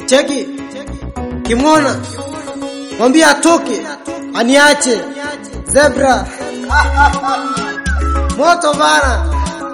Cheki kimona mwambie atoke aniache Zebra moto bana.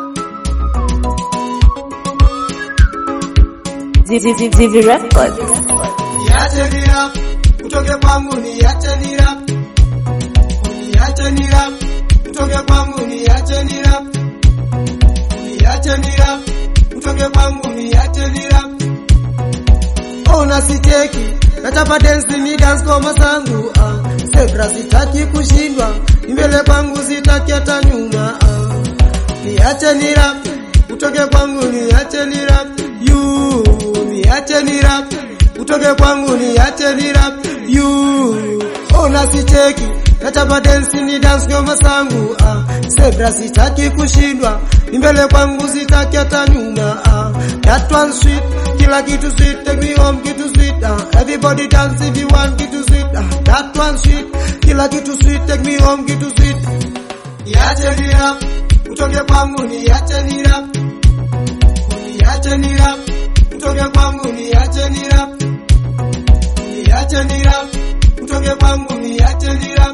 Zizi Records. Niache ni rap utoke kwangu, niache ni rap, niache ni rap utoke kwangu, niache ni rap, niache ni rap utoke kwangu, niache ni rap. Oh nasiteki nataka dance ni dance kwa masangu Zebra sitaki kushindwa, mbele kwangu sitaki hata nyuma Niache ni rap utoke kwangu, niache ni rap you, niache ni rap utoke kwangu, niache ni rap you. Oh nasicheki nataka dance ni dance kwa masangu Zebra sitaki kushindwa, mbele kwangu sitaki hata nyuma That one sweet, kila kitu sweet, take me home kitu sweet Everybody dance if you want kitu sweet That one sweet, kila kitu sweet, take me home kitu sweet. Niache ni rap utoke kwangu, niache ni rap, niache ni rap utoke kwangu, niache ni rap, niache ni rap utoke kwangu, niache ni rap.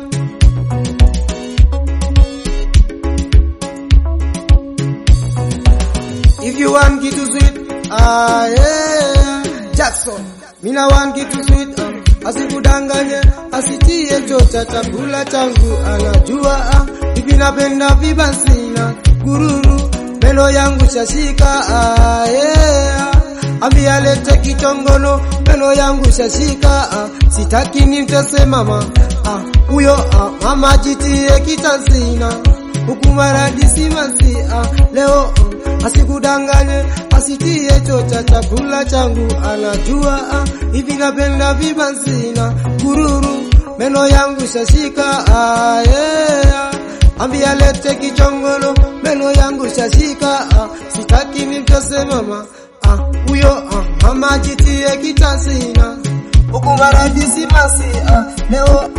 If you want kitu sweet yeah Jackson mina want kitu sweet asikudanganye, asitie chocha chakula changu, anajua hivi napenda vibasina gururu, melo yangu shashika yeah. Ambia lete kichongono, melo yangu shashika sitaki nimtese mama huyo mama jitie kitansina ukumaradisi masi leo asikudanganye, asitie chocha chakula changu, anajua hivi napenda vibanzina kururu, meno yangu shashika yeah. Ambia lete kichongolo, meno yangu shashika sitaki nimtose mama huyo mama jitie kitasina ukumaradisi masi leo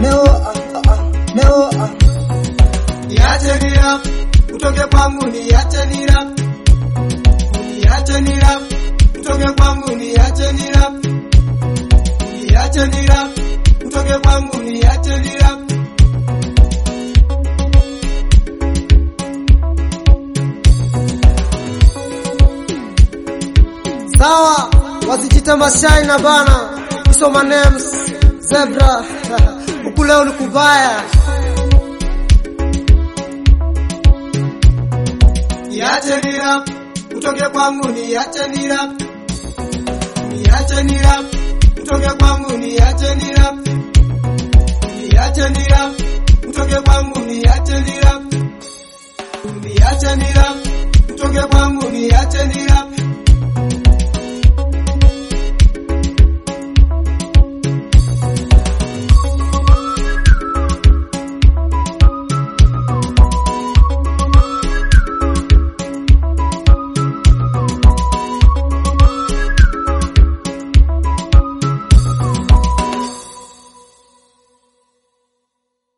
niache ni rap utoke kwangu, niache ni rap, niache ni rap utoke kwangu, niache ni rap, niache ni rap utoke kwangu, niache ni rap. Sawa wasijita mashai na bana, iso my names Zebra ukule ulikubaya. Niache ni rap utoke kwangu, niache ni rap, niache ni rap utoke kwangu, niache ni rap, niache ni rap utoke kwangu, niache ni rap, niache ni rap utoke kwangu, niache ni rap.